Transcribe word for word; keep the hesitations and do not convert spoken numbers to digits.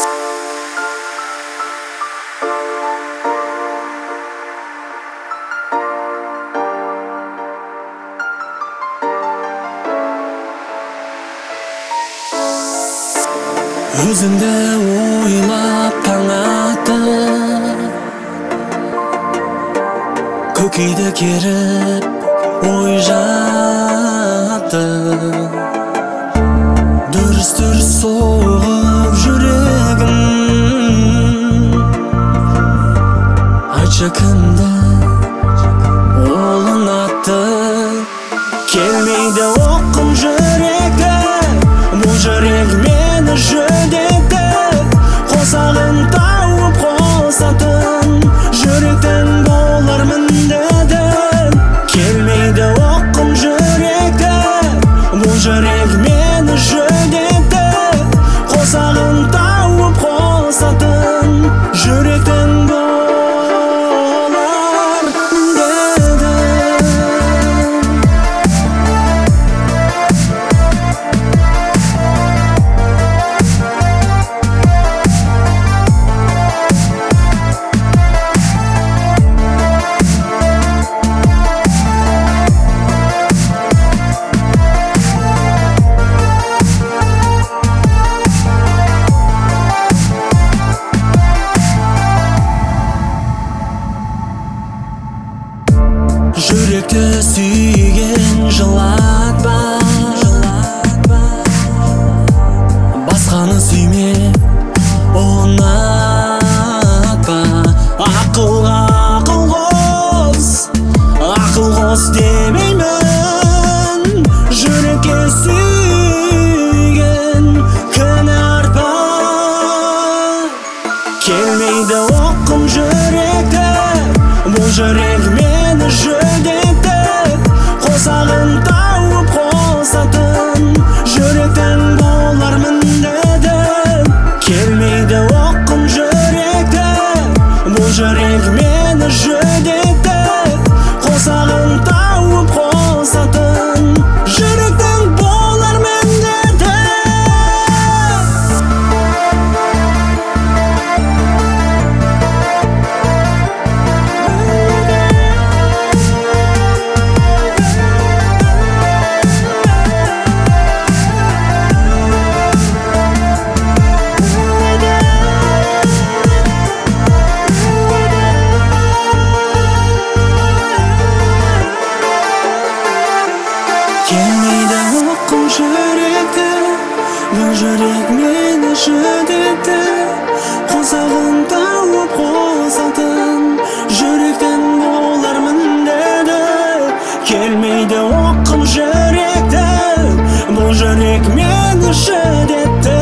Өзіңді ойлап таң атты, көкейді керіп ой жатты. Дүрс-дүрс соғып жүрегім, айтшы кімді ол ұнатты. Келмейді оқым жүректі, бұл жүрек мені жүдетті. Қосағын тауып қосатын жүректің болармын деді. Келмейді оқым жүректі, бұл жүрек мені жүдетті. Қосағын тауып қосатын жүректің болармын деді. Жүректі сүйген жылатпа, басқаны сүйме, ұнатпа. Ақылға ақыл қос, ақыл қос демеймін. Жүрекке сүйген күні артпа. Келмейді оқым жүректі, бұл жүрек мені жүдетті. Қосағын тауып қосатын жүректің болармын деді. Келмейді оқым жүректі, бұл жүрек мені жүдетті. Қосағын тауып қосатын жүректің болармын деді. Келмейді оқым жүректі, бұл жүрек мені жүдетті. Қосағын тауып қосатын жүректің болармын деді. Келмейді оқым жүректі, бұл жүрек мені жүдетті.